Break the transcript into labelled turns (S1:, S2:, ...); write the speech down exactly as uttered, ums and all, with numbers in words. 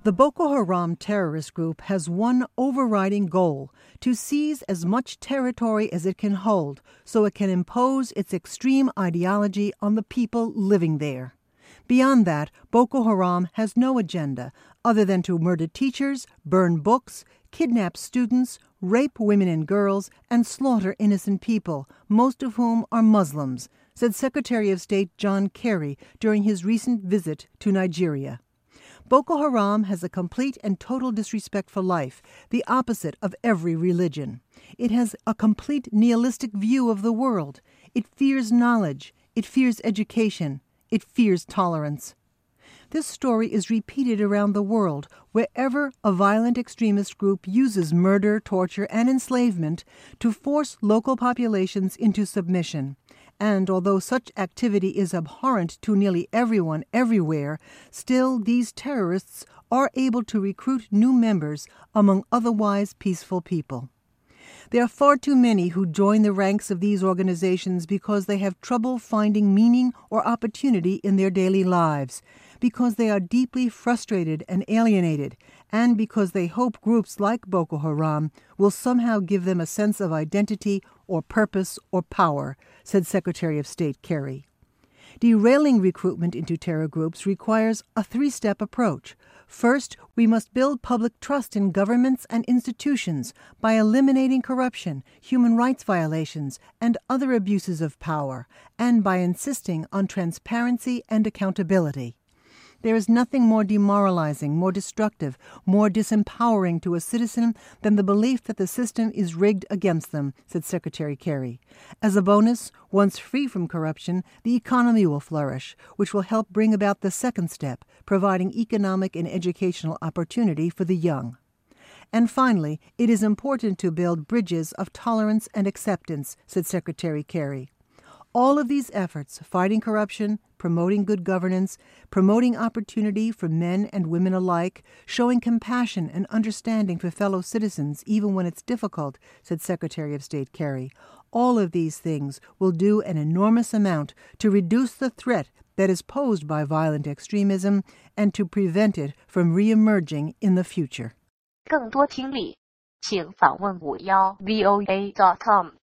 S1: The Boko Haram terrorist group has one overriding goal: to seize as much territory as it can hold so it can impose its extreme ideology on the people living there. Beyond that, Boko Haram has no agenda other than to murder teachers, burn books, kidnap students, rape women and girls, and slaughter innocent people, most of whom are Muslims, said Secretary of State John Kerry during his recent visit to Nigeria. Boko Haram has a complete and total disrespect for life, the opposite of every religion. It has a complete nihilistic view of the world. It fears knowledge. It fears education. It fears tolerance. This story is repeated around the world wherever a violent extremist group uses murder, torture, and enslavement to force local populations into submission. And although such activity is abhorrent to nearly everyone everywhere, still these terrorists are able to recruit new members among otherwise peaceful people. There are far too many who join the ranks of these organizations because they have trouble finding meaning or opportunity in their daily lives, because they are deeply frustrated and alienated, and because they hope groups like Boko Haram will somehow give them a sense of identity or purpose or power, said Secretary of State Kerry. Derailing recruitment into terror groups requires a three-step approach. First, we must build public trust in governments and institutions by eliminating corruption, human rights violations, and other abuses of power, and by insisting on transparency and accountability. There is nothing more demoralizing, more destructive, more disempowering to a citizen than the belief that the system is rigged against them, said Secretary Kerry. As a bonus, once free from corruption, the economy will flourish, which will help bring about the second step, providing economic and educational opportunity for the young. And finally, it is important to build bridges of tolerance and acceptance, said Secretary Kerry. All of these efforts, fighting corruption, promoting good governance, promoting opportunity for men and women alike, showing compassion and understanding for fellow citizens even when it's difficult, said Secretary of State Kerry. All of these things will do an enormous amount to reduce the threat that is posed by violent extremism and to prevent it from re-emerging in the future.
S2: 更多听力，请访问五幺 V O A dot com。